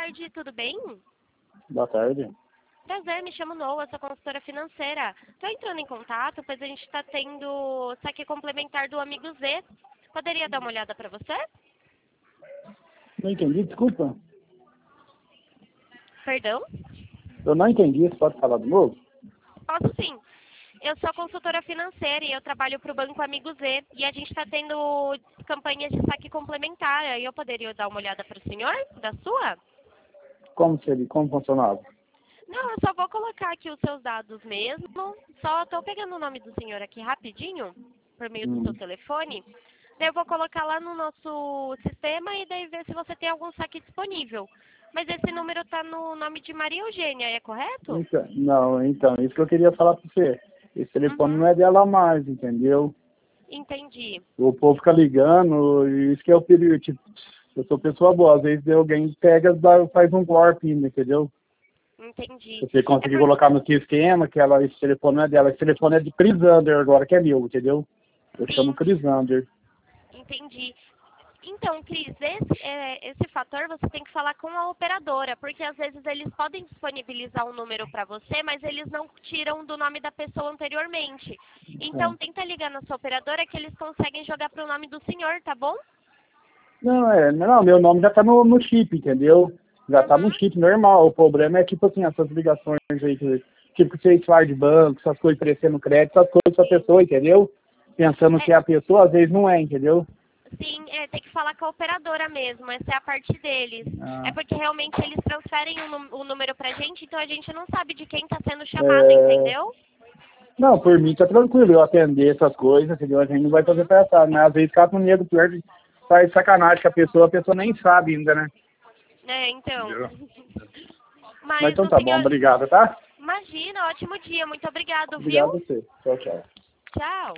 tarde, tudo bem? Boa tarde. Prazer, me chamo Noah, sou consultora financeira. Estou entrando em contato, pois a gente está tendo saque complementar do Amigo Z. Poderia dar uma olhada para você? Não entendi, desculpa. Perdão? Eu não entendi, você pode falar de novo? Posso sim. Eu sou consultora financeira e eu trabalho para o Banco Amigo Z. E a gente está tendo campanhas de saque complementar. Aí eu poderia dar uma olhada para o senhor, da sua? Como funcionava? Não, eu só vou colocar aqui os seus dados mesmo. Só estou pegando o nome do senhor aqui rapidinho, por meio do seu telefone. Daí eu vou colocar lá no nosso sistema e daí ver se você tem algum saque disponível. Mas esse número está no nome de Maria Eugênia, é correto? Então, isso que eu queria falar pra você. Esse telefone não é dela mais, entendeu? Entendi. O povo fica ligando, e isso que é o perigo. Tipo, eu sou pessoa boa, às vezes alguém pega e faz um golpe, entendeu? Entendi. Você conseguir colocar no seu esquema que esse telefone não é dela. Esse telefone é de Crisander agora, que é meu, entendeu? Eu chamo Crisander. Entendi. Então, Cris, esse fator você tem que falar com a operadora, porque às vezes eles podem disponibilizar um número para você, mas eles não tiram do nome da pessoa anteriormente. Então, tenta ligar na sua operadora que eles conseguem jogar para o nome do senhor, tá bom? Não, meu nome já tá no chip, entendeu? Já tá no chip normal. O problema é tipo assim, essas ligações aí, tipo que você faz de banco, essas coisas oferecendo crédito, essas coisas pra pessoa, entendeu? Pensando que é a pessoa, às vezes não é, entendeu? Sim, tem que falar com a operadora mesmo, essa é a parte deles. É porque realmente eles transferem o número pra gente, então a gente não sabe de quem tá sendo chamado, entendeu? Não, por mim tá tranquilo, eu atender essas coisas, entendeu? A gente não vai fazer passar, mas às vezes fica com medo, pior de faz sacanagem com a pessoa nem sabe ainda, né? Então. Mas então tá bom, obrigado, tá? Imagina, ótimo dia, muito obrigado, viu? Obrigado a você. Tchau, tchau. Tchau.